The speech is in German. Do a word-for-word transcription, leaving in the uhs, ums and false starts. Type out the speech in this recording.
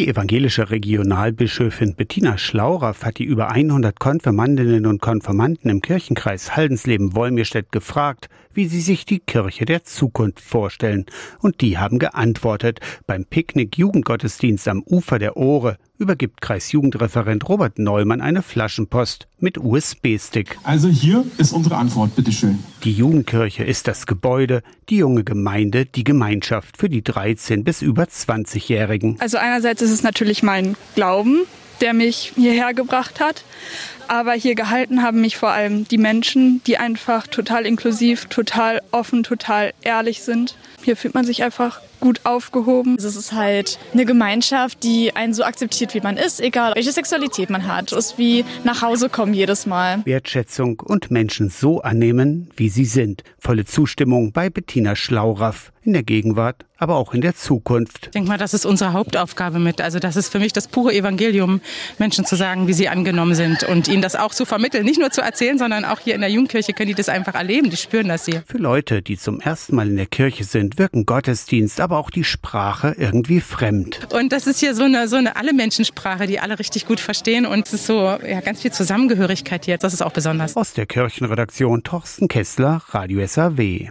Die evangelische Regionalbischöfin Bettina Schlauraff hat die über hundert Konfirmandinnen und Konfirmanden im Kirchenkreis Haldensleben-Wolmirstedt gefragt, wie sie sich die Kirche der Zukunft vorstellen. Und die haben geantwortet. Beim Picknick-Jugendgottesdienst am Ufer der Ohre übergibt Kreisjugendreferent Robert Neumann eine Flaschenpost mit U S B-Stick. Also hier ist unsere Antwort, bitteschön. Die Jugendkirche ist das Gebäude, die junge Gemeinde, die Gemeinschaft für die dreizehn- bis über zwanzigjährigen. Also einerseits ist es natürlich mein Glauben, der mich hierher gebracht hat. Aber hier gehalten haben mich vor allem die Menschen, die einfach total inklusiv, total offen, total ehrlich sind. Hier fühlt man sich einfach gut aufgehoben. Es ist halt eine Gemeinschaft, die einen so akzeptiert, wie man ist, egal welche Sexualität man hat. Es ist wie nach Hause kommen jedes Mal. Wertschätzung und Menschen so annehmen, wie sie sind. Volle Zustimmung bei Bettina Schlauraff in der Gegenwart, aber auch in der Zukunft. Ich denke mal, das ist unsere Hauptaufgabe mit. Also das ist für mich das pure Evangelium, Menschen zu sagen, wie sie angenommen sind und ihnen das auch zu vermitteln. Nicht nur zu erzählen, sondern auch hier in der Jugendkirche können die das einfach erleben. Die spüren das hier. Für Leute, die zum ersten Mal in der Kirche sind, wirken Gottesdienst, aber auch die Sprache irgendwie fremd. Und das ist hier so eine, so eine Alle-Menschen-Sprache, die alle richtig gut verstehen. Und es ist so ja, ganz viel Zusammengehörigkeit hier. Das ist auch besonders. Aus der Kirchenredaktion Thorsten Kessler, Radio S A W.